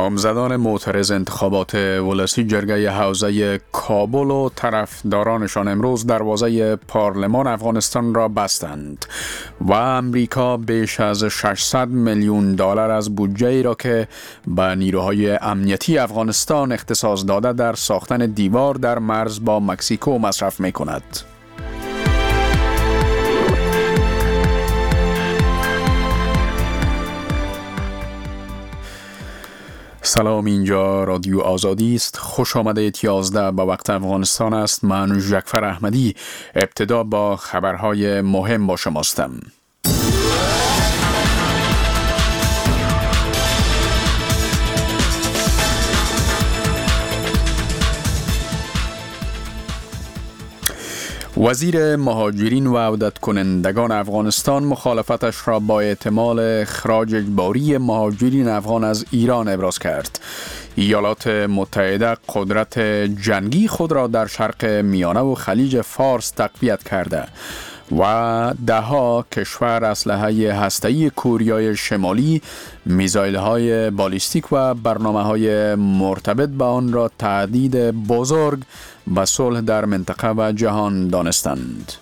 نامزدان معترض انتخابات ولسی جرگه حوزه کابل و طرفدارانشان امروز دروازه پارلمان افغانستان را بستند و امریکا بیش از 600 میلیون دلار از بودجه ای را که به نیروهای امنیتی افغانستان اختصاص داده در ساختن دیوار در مرز با مکزیکو مصرف می کند. سلام، اینجا رادیو آزادی است. خوش آمدید. 11 به وقت افغانستان است. من ژکفر احمدی. ابتدا با خبرهای مهم با شماستم. وزیر مهاجرین و عودت کنندگان افغانستان مخالفتش را با احتمال اخراج اجباری مهاجرین افغان از ایران ابراز کرد. ایالات متحده قدرت جنگی خود را در شرق میانه و خلیج فارس تقویت کرده و دهها کشور اسلحه هسته‌ای کوریای شمالی، میزایل‌های بالیستیک و برنامه‌های مرتبط به آن را تهدید بزرگ به صلح در منطقه و جهان دانستند.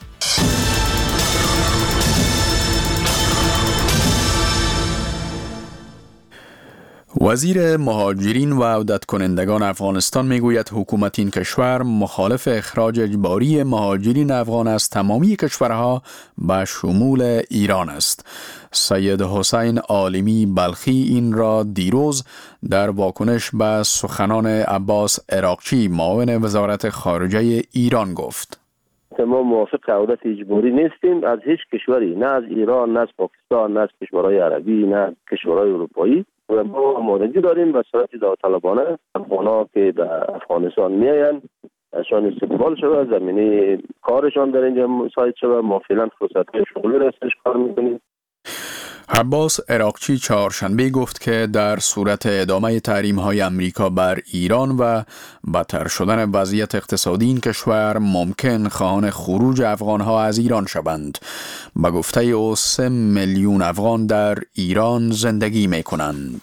وزیر مهاجرین و عودت کنندگان افغانستان میگوید حکومت این کشور مخالف اخراج اجباری مهاجرین افغان از تمامی کشورها به شمول ایران است. سید حسین عالمی بلخی این را دیروز در واکنش به سخنان عباس عراقچی معاون وزارت خارجه ایران گفت. ما موافق عودت اجباری نیستیم از هیچ کشوری، نه از ایران، نه از پاکستان، نه از کشورهای عربی، نه از کشورهای اروپایی. و ما آمادگی داریم به صورت داوطلبانه افغان‌ها که در افغانستان میآیند ازشان استقبال شود، زمینه کارشان در اینجا مساعد شود. ما فعلا فرصت‌های شغلی را کار می‌کنیم. عباس عراقچی چهارشنبه گفت که در صورت ادامه تحریم‌های آمریکا بر ایران و بدتر شدن وضعیت اقتصادی این کشور ممکن خواهان خروج افغان‌ها از ایران شوند. به گفته او 3 میلیون افغان در ایران زندگی می‌کنند.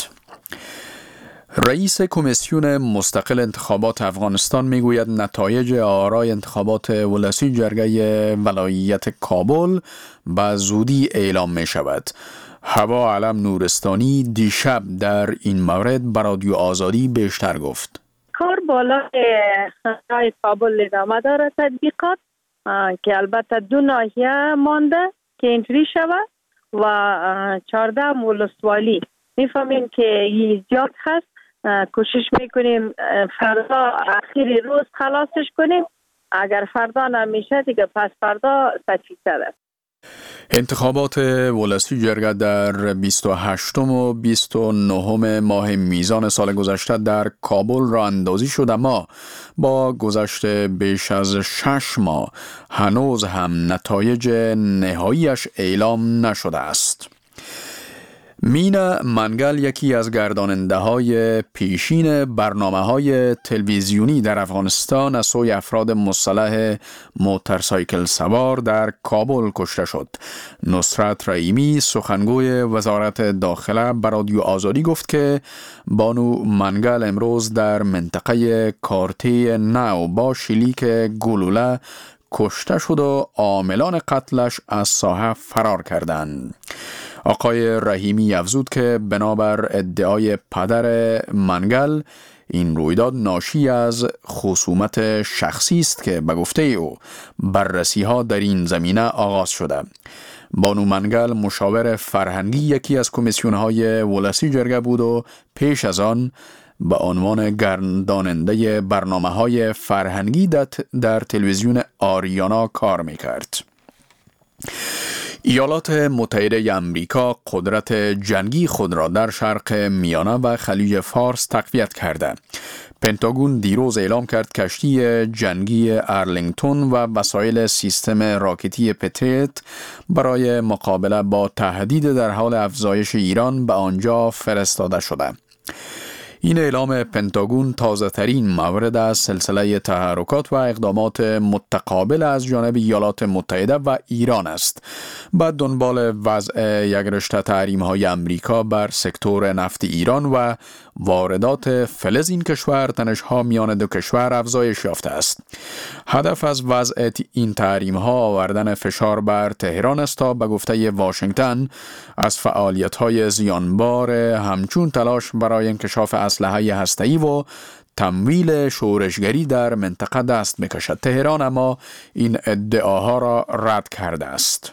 رئیس کمیسیون مستقل انتخابات افغانستان میگوید نتایج آرای انتخابات ولسی جرگه ولایت کابل به زودی اعلام می شود. هوا علم نورستانی دیشب در این مورد به رادیو آزادی بیشتر گفت. کار بالای خطای کابل ادامه داره تطبیقات که البته 2 ناحیه مانده که اینطوری شود و 14 ولسوالی میفهمیم که زیاد هست. کوشش میکنیم فردا اخیر روز خلاصش کنیم. اگر فردا نمیشه دیگه پس فردا تفصیل است. انتخابات ولسی جرگه در 28 و 29 ماه میزان سال گذشته در کابل راه اندازی شد، اما با گذشت بیش از 6 ماه هنوز هم نتایج نهاییش اعلام نشده است. مینا منگل یکی از گرداننده پیشین برنامه‌های تلویزیونی در افغانستان از سوی افراد مسلح موتورسایکل سوار در کابل کشته شد. نصرت رحیمی سخنگوی وزارت داخله به رادیو آزادی گفت که بانو منگل امروز در منطقه کارتی نو با شلیک گلوله کشته شد و عاملان قتلش از ساحه فرار کردند. آقای رحیمی افزود که بنابر ادعای پدر منگل این رویداد ناشی از خصومت شخصی است که به گفته او بررسی ها در این زمینه آغاز شده. بانو منگل مشاور فرهنگی یکی از کمیسیون های ولسی جرگه بود و پیش از آن به عنوان گرداننده برنامه های فرهنگی در تلویزیون آریانا کار میکرد. ایالات متحده آمریکا قدرت جنگی خود را در شرق میانه و خلیج فارس تقویت کرده. پنتاگون دیروز اعلام کرد کشتی جنگی ارلینگتون و وسایل سیستم راکتی پتریت برای مقابله با تهدید در حال افزایش ایران به آنجا فرستاده شده. این اعلام پنتاگون تازه ترین مورد از سلسله تحرکات و اقدامات متقابل از جانب ایالات متحده و ایران است. بعد دنبال وضع یک رشته تحریم‌های امریکا بر سکتور نفت ایران و واردات فلز این کشور تنش‌ها میان دو کشور افزایش یافته است. هدف از وضع این تحریم‌ها آوردن فشار بر تهران است تا به گفته واشنگتن از فعالیت‌های زیانبار همچون تلاش برای انکشاف اسلحه هسته‌ای و تمویل شورشگری در منطقه دست می‌کشد. تهران اما این ادعاها را رد کرده است.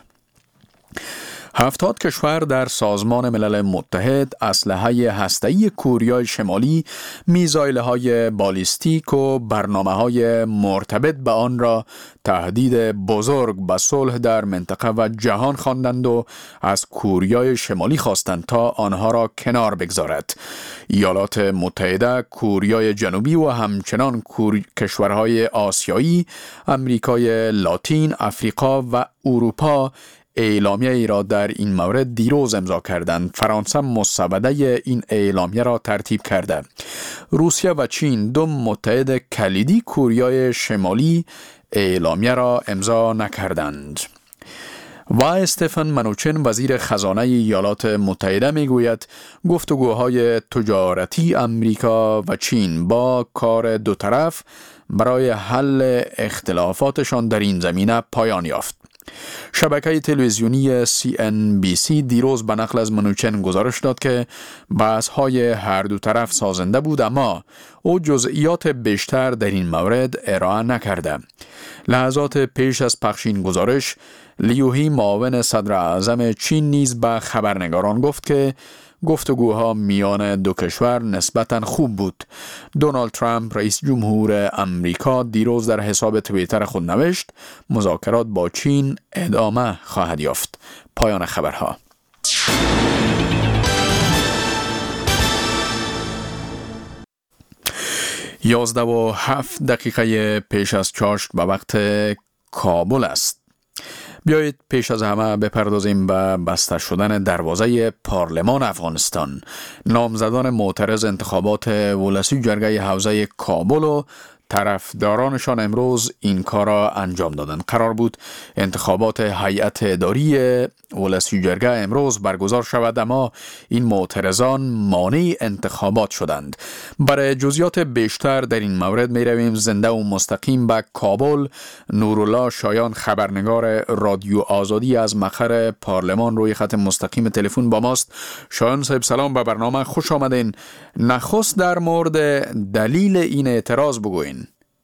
70 کشور در سازمان ملل متحد اسلحه هسته‌ای کوریای شمالی، میزایل‌های بالیستیک و برنامه‌های مرتبط به آن را تهدید بزرگ به صلح در منطقه و جهان خواندند و از کوریای شمالی خواستند تا آنها را کنار بگذارد. ایالات متحده، کوریای جنوبی و همچنان کشورهای آسیایی، امریکای لاتین، افریقا و اروپا اعلامیه ای را در این مورد دیروز امضا کردند. فرانسه مسوده این اعلامیه را ترتیب کرده. روسیه و چین، دو متحد کلیدی کوریای شمالی، اعلامیه را امضا نکردند. و استفن منوچن، وزیر خزانه ایالات متحده، میگوید گفتگوهای تجارتی امریکا و چین با کار دو طرف برای حل اختلافاتشان در این زمینه پایان یافت. شبکه تلویزیونی CNBC دیروز به نقل از منوچن گزارش داد که بحث‌های هر دو طرف سازنده بود، اما او جزئیات بیشتر در این مورد ارائه نکرده. لحظات پیش از پخش این گزارش، لیوهی، معاون صدر اعظم چین، نیز به خبرنگاران گفت که گفتگوها میان دو کشور نسبتاً خوب بود. دونالد ترامپ، رئیس جمهور امریکا، دیروز در حساب توییتر خود نوشت مذاکرات با چین ادامه خواهد یافت. پایان خبرها. یازده و 7 دقیقه پیش از چاشت به وقت کابل است. بیایید پیش از همه بپردازیم به بسته شدن دروازه پارلمان افغانستان. نامزدان معترض انتخابات ولسی جرگه حوزه کابل و طرفدارانشان امروز این کار را انجام دادند. قرار بود انتخابات هیئت اداری ولسی جرگه امروز برگزار شود، اما این معترضان مانع انتخابات شدند. برای جزئیات بیشتر در این مورد می رویم زنده و مستقیم به کابل. نورالله شایان، خبرنگار رادیو آزادی از مقر پارلمان، روی خط مستقیم تلفن با ماست. شایان صاحب سلام، به برنامه خوش آمدین. نخست در مورد دلیل این اعتراض بگوین.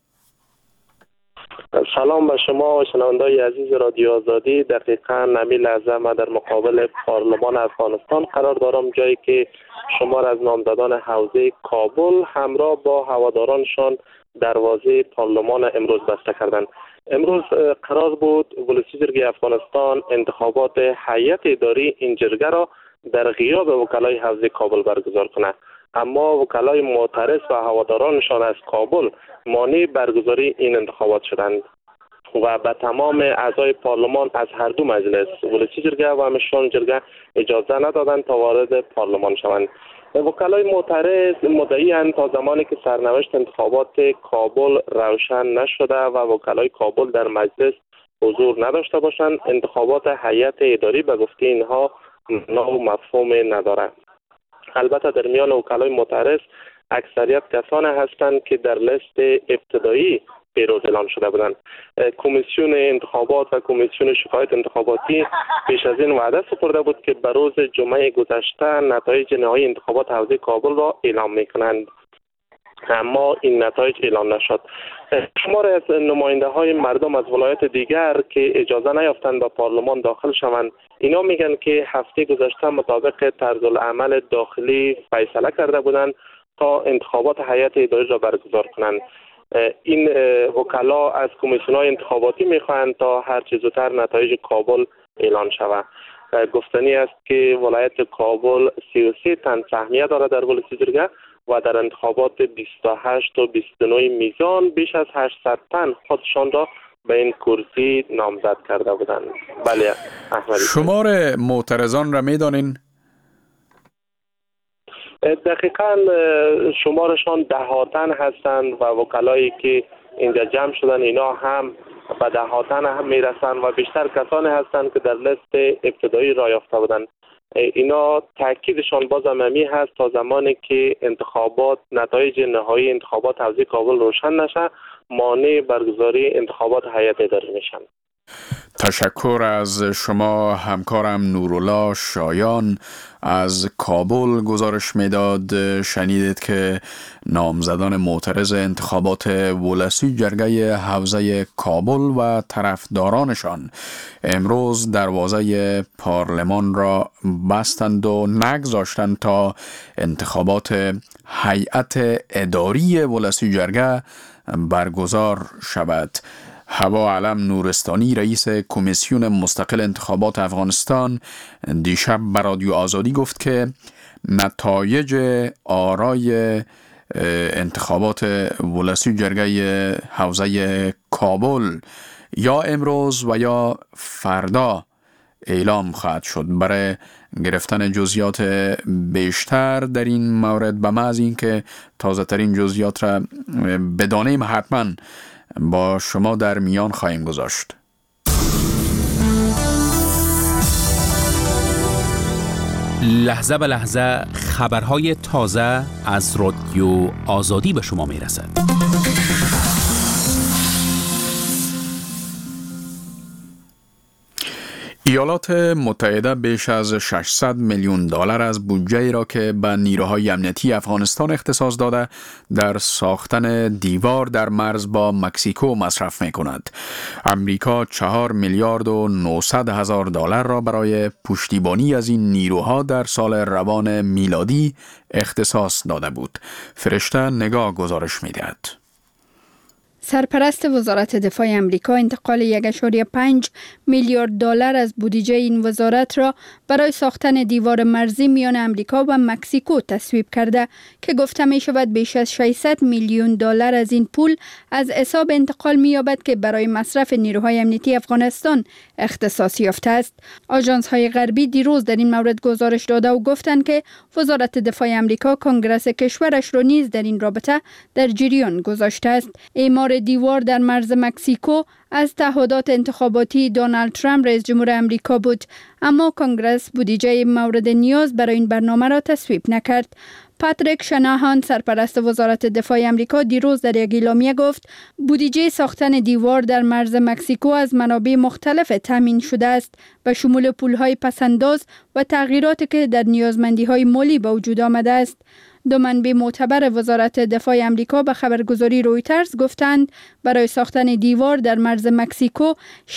سلام به شما و شنوندگان عزیز رادیو آزادی. دقیقاً نمی لحظه ما در مقابل پارلمان افغانستان قرار دارم، جایی که شمار از نامزدان حوزه کابل همراه با هوادارانشان دروازه پارلمان امروز بسته کردند. امروز قرار بود ولسی جرگه افغانستان انتخابات هیئت اداری این جرگه را در غیاب وکلای حوزه کابل برگزار کند، اما وکلای معترض و هوادارانشان از کابل مانع برگزاری این انتخابات شدند و به تمام اعضای پارلمان از هر دو مجلس، ولسی جرگه و همشان جرگه، اجازه ندادند تا وارد پارلمان شوند. وکلای معترض مدعی‌اند تا زمانی که سرنوشت انتخابات کابل روشن نشده و وکلای کابل در مجلس حضور نداشته باشند، انتخابات هیئت اداری به گفته اینها معنا و مفهوم ندارد. البته در میان وکلای معترض اکثریت کسانی هستند که در لیست ابتدایی پیروز اعلام شده بودند. کمیسیون انتخابات و کمیسیون شکایت انتخاباتی پیش از این وعده سپرده بود که به روز جمعه گذشته نتایج نهایی انتخابات حوزه کابل را اعلام می‌کنند، اما این نتایج اعلام نشد. شمار از نماینده های مردم از ولایت دیگر که اجازه نیافتند به پارلمان داخل شوند، اینا میگن که هفته گذشته مطابق طرزالعمل داخلی فیصله کرده بودند تا انتخابات هیئت اداری را برگزار کنند. این وکلا از کمیسیون‌های انتخاباتی میخواهند تا هر چه زودتر نتایج کابل اعلان شود. گفتنی است که ولایت کابل 33 تن سهمیه دارد در ولسی جرگه و در انتخابات 28 و 29 میزان بیش از 800 تن خودشان را به این کرسی نامزد کرده بودند. بله احمدی. شمار معترضان را میدانین؟ دقیقاً شمارشان 10 تن هستند و وکلایی که اینجا جمع شدن اینا هم به 10 تن هم میرسند و بیشتر کسانی هستند که در لیست ابتدایی را یافته بودند. اینا تاکیدشان باز همی هست تا زمانی که نتایج نهایی انتخابات حوزه کابل روشن نشه، مانع برگزاری انتخابات هیئت اداره میشن. تشکر از شما همکارم نورالله شایان از کابل گزارش میداد. شنیدید که نامزدان معترض انتخابات ولسی جرگه حوزه کابل و طرفدارانشان امروز دروازه پارلمان را بستند و نگذاشتند تا انتخابات هیئت اداری ولسی جرگه برگزار شود. هوا علم نورستانی رئیس کمیسیون مستقل انتخابات افغانستان دیشب به رادیو آزادی گفت که نتایج آرای انتخابات ولسی جرگه حوزه کابل یا امروز و یا فردا اعلام خواهد شد. برای گرفتن جزئیات بیشتر در این مورد به محض اینکه تازه ترین جزئیات را بدانیم حتما با شما در میان خواهیم گذاشت. لحظه به لحظه خبرهای تازه از رادیو آزادی به شما میرسد. ایالات متحده بیش از 600 میلیون دلار از بودجه را که به نیروهای امنیتی افغانستان اختصاص داده در ساختن دیوار در مرز با مکزیکو مصرف می کند. امریکا 4 میلیارد و 900 هزار دلار را برای پشتیبانی از این نیروها در سال روان میلادی اختصاص داده بود. فرشته نگاه گزارش می دهد. سرپرست وزارت دفاع امریکا انتقال 1.5 میلیارد دلار از بودجه این وزارت را برای ساختن دیوار مرزی میان امریکا و مکزیکو تصویب کرده که گفته می شود بیش از 600 میلیون دلار از این پول از حساب انتقال می یابد که برای مصرف نیروهای امنیتی افغانستان اختصاص یافته است. آژانس های غربی دیروز در این مورد گزارش داده و گفتند که وزارت دفاع امریکا کنگره کشورش را نیز در این رابطه در جریان گذاشته است. اعمار دیوار در مرز مکزیکو از تعهدات انتخاباتی دونالد ترامپ رئیس جمهور امریکا بود، اما کنگره بودجه مورد نیاز برای این برنامه را تصویب نکرد. پاتریک شناهان سرپرست وزارت دفاع امریکا دیروز در یک اعلامیه گفت بودجه ساختن دیوار در مرز مکزیکو از منابع مختلف تامین شده است به شمول پولهای پسنداز و تغییراتی که در نیازمندی‌های مالی به وجود آمده است. دو منبع معتبر وزارت دفاع امریکا به خبرگزاری رویترز گفتند برای ساختن دیوار در مرز مکزیکو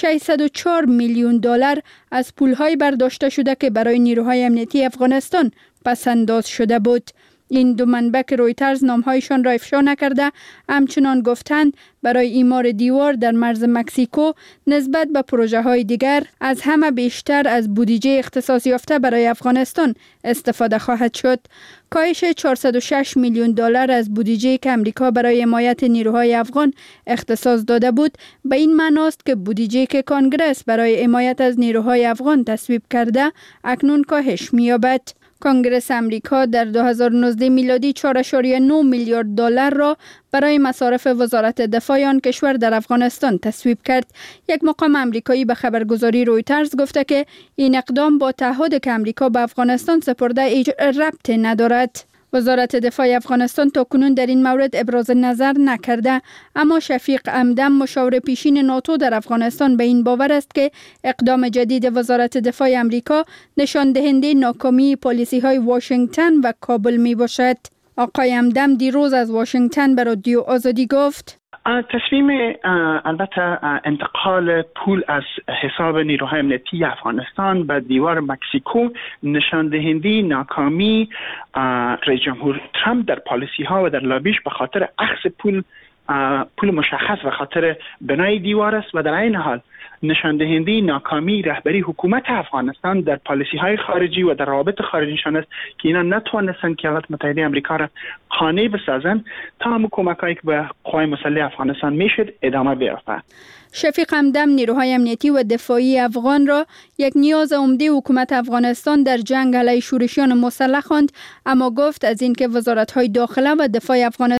604 میلیون دلار از پولهای برداشته شده که برای نیروهای امنیتی افغانستان پسنداز شده بود. این دو منبع که رویترز نامهایشان را افشا نکرده همچنان گفتند برای اعمار دیوار در مرز مکزیکو نسبت به پروژه های دیگر از همه بیشتر از بودجه اختصاص یافته برای افغانستان استفاده خواهد شد. کاهش 406 میلیون دلار از بودجه که امریکا برای حمایت نیروهای افغان اختصاص داده بود به این معناست که بودجه که کنگره برای حمایت از نیروهای افغان تصویب کرده اکنون کاهش می‌یابد. کنگره امریکا در 2019 میلادی 4.9 میلیارد دلار را برای مصارف وزارت دفاع آن کشور در افغانستان تصویب کرد. یک مقام امریکایی به خبرگزاری رویترز گفته که این اقدام با تعهدی که امریکا به افغانستان سپرده هیچ ربطی ندارد. وزارت دفاع افغانستان تاکنون در این مورد ابراز نظر نکرده، اما شفیق همدم مشاور پیشین ناتو در افغانستان به این باور است که اقدام جدید وزارت دفاع امریکا نشان دهنده ناکامی پالیسی های واشنگتن و کابل می باشد. آقای همدم دیروز از واشنگتن به رادیو آزادی گفت تصمیم البته انتقال پول از حساب نیروهای امنیتی افغانستان به دیوار مکزیکو نشان دهنده ناکامی رئیس جمهور ترامپ در پالیسی ها و در لابیش به خاطر اخذ پول مشخص و خاطر بنای دیوار است و در این حال نشان دهنده ناکامی رهبری حکومت افغانستان در پالیسی های خارجی و در روابط خارجیشان است که اینا نتوانستند که ایالات متحده امریکا را خانه بسازند تا هم کمک‌هایی که به قوای مسلح افغانستان میشد ادامه بیافته. شفیق همدم نیروهای امنیتی و دفاعی افغان را یک نیاز عمده حکومت افغانستان در جنگ علیه شورشیان مسلح خواند، اما گفت از اینکه وزارت‌های داخله و دفاع افغانستان